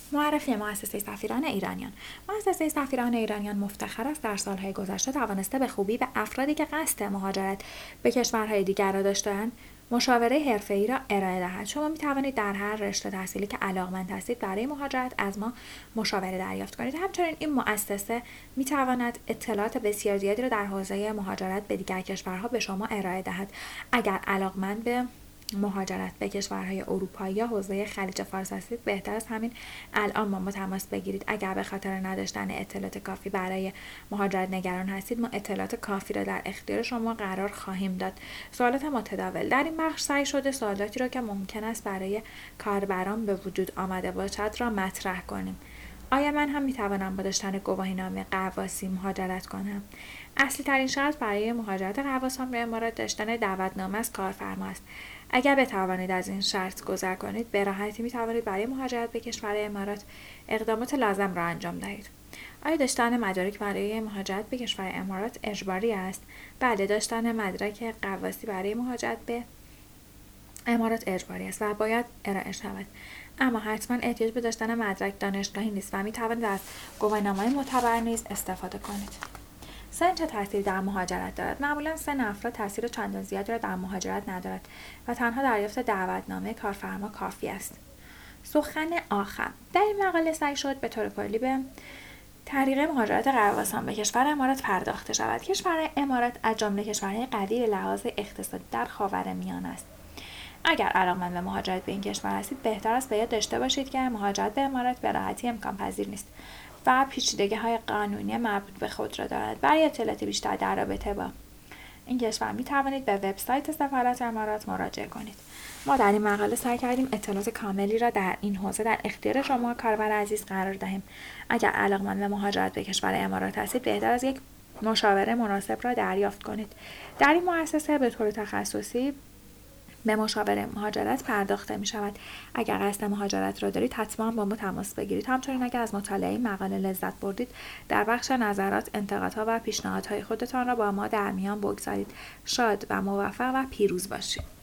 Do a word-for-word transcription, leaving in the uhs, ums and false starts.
معرفی مؤسسه سفیران ایرانیان. مؤسسه سفیران ایرانیان مفتخر است در سالهای گذشته توانسته به خوبی به افرادی که قصد مهاجرت به کشورهای دیگر را داشته‌اند مشاوره حرفه‌ای را ارائه دهد. شما می توانید در هر رشته تحصیلی که علاقمند هستید برای مهاجرت از ما مشاوره دریافت کنید. همچنین این مؤسسه می تواند اطلاعات بسیار زیادی را در حوزه مهاجرت به دیگر کشورها به شما ارائه دهد. اگر علاقمند به مهاجرت به کشورهای اروپایی یا حوزه خلیج فارس هستید، بهتر است همین الان با ما تماس بگیرید. اگر به خاطر نداشتن اطلاعات کافی برای مهاجرت نگران هستید، ما اطلاعات کافی را در اختیار شما قرار خواهیم داد. سوالات متداول. در این بخش سعی شده سوالاتی را که ممکن است برای کاربران به وجود آمده باشد را مطرح کنیم. آیا من هم میتوانم با داشتن گواهینامه غواصی مهاجرت کنم؟ اصلی ترین شرط برای مهاجرت غواصان به امارات داشتن دعوتنامه از کارفرما است. اگر بتوانید از این شرط گذر کنید، به راحتی می توانید برای مهاجرت به کشور امارات اقدامات لازم را انجام دهید. آیا داشتن مدارک برای مهاجرت به کشور امارات اجباری است؟ بله، داشتن مدرک غواصی برای مهاجرت به امارات اجباری است و باید ارائه شود. اما حتما احتیاج به داشتن مدرک دانشگاهی نیست و می توانید از گواهینامه‌های معتبر نیز استفاده کنید. سن چه تأثیری در مهاجرت دارد؟ معمولا سن افراد تأثیر چندان زیادی را در مهاجرت ندارد و تنها دریافت دعوتنامه کارفرما کافی است. سخن آخر. در این مقاله سعی شد به طور کلی به طریق مهاجرت غواصان به کشور امارات پرداخته شود. کشور امارات از جمله کشورهای قوی به لحاظ اقتصادی در خاورمیانه است. اگر علاقمند به مهاجرت به این کشور هستید، بهتر است به یاد داشته باشید که مهاجرت به امارات به راحتی امکان پذیر نیست و پیچیدگی‌های قانونی مربوط به خود را دارد. برای اطلاعات بیشتر در رابطه با این کشور می توانید به وبسایت سفارت امارات مراجعه کنید. ما در این مقاله سعی کردیم اطلاعات کاملی را در این حوزه در اختیار شما کاربر عزیز قرار دهیم. اگر علاقمند به مهاجرت به کشور امارات هستید، بهتر از یک مشاوره مناسب را دریافت کنید. در این مؤسسه به طور تخصصی به مشاوره مهاجرت پرداخته می شود. اگر قصد مهاجرت را دارید، حتما با ما تماس بگیرید. همچنین اگر از مطالعه مقاله لذت بردید، در بخش نظرات، انتقادها و پیشنهادهای خودتان را با ما در میان بگذارید. شاد و موفق و پیروز باشید.